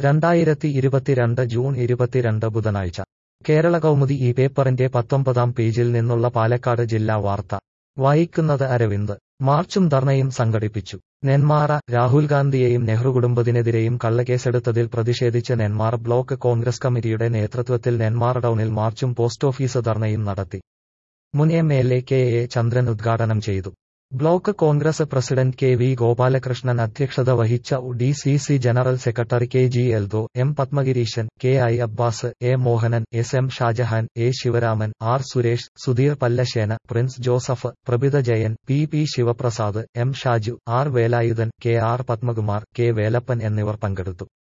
2022 June 22 ബുധനാഴ്ച കേരള കൗമുദി ഈ പേപ്പറിന്റെ 19-ാം പേജിൽ നിന്നുള്ള പാലക്കാട് ജില്ലാ വാർത്ത വായിക്കുന്നത് അരവിന്ദ്. മാർച്ചും ധർണയും സംഘടിപ്പിച്ചു. നെന്മാറ. രാഹുൽ ഗാന്ധിയെയും നെഹ്റു കുടുംബത്തിനെതിരെയും കള്ളക്കേസെടുത്തതിൽ പ്രതിഷേധിച്ച് നെന്മാറ ബ്ലോക്ക് കോൺഗ്രസ് കമ്മിറ്റിയുടെ നേതൃത്വത്തിൽ നെന്മാറ ടൗണിൽ മാർച്ചും പോസ്റ്റോഫീസ് ധർണയും നടത്തി. മുൻ എം.എൽ.എ. കെ.എ. ചന്ദ്രൻ ഉദ്ഘാടനം ചെയ്തു. Block Congress president K V. Gopalakrishnan അധ്യക്ഷത വഹിച്ച DCC general secretary K G. Eldho, M. Padmagireeshan, K I. Abbas, A. Mohanan, S. M. Shajahan, A. Sivaraman, R. Suresh, Sudheer Pallassena, Prince Joseph, Prabhitha Jayan, P. P. Sivaprasad, M. Shaju, R. Velayudhan, K. R. Padmakumar, K. Velappan എന്നിവർ പങ്കെടുത്തു.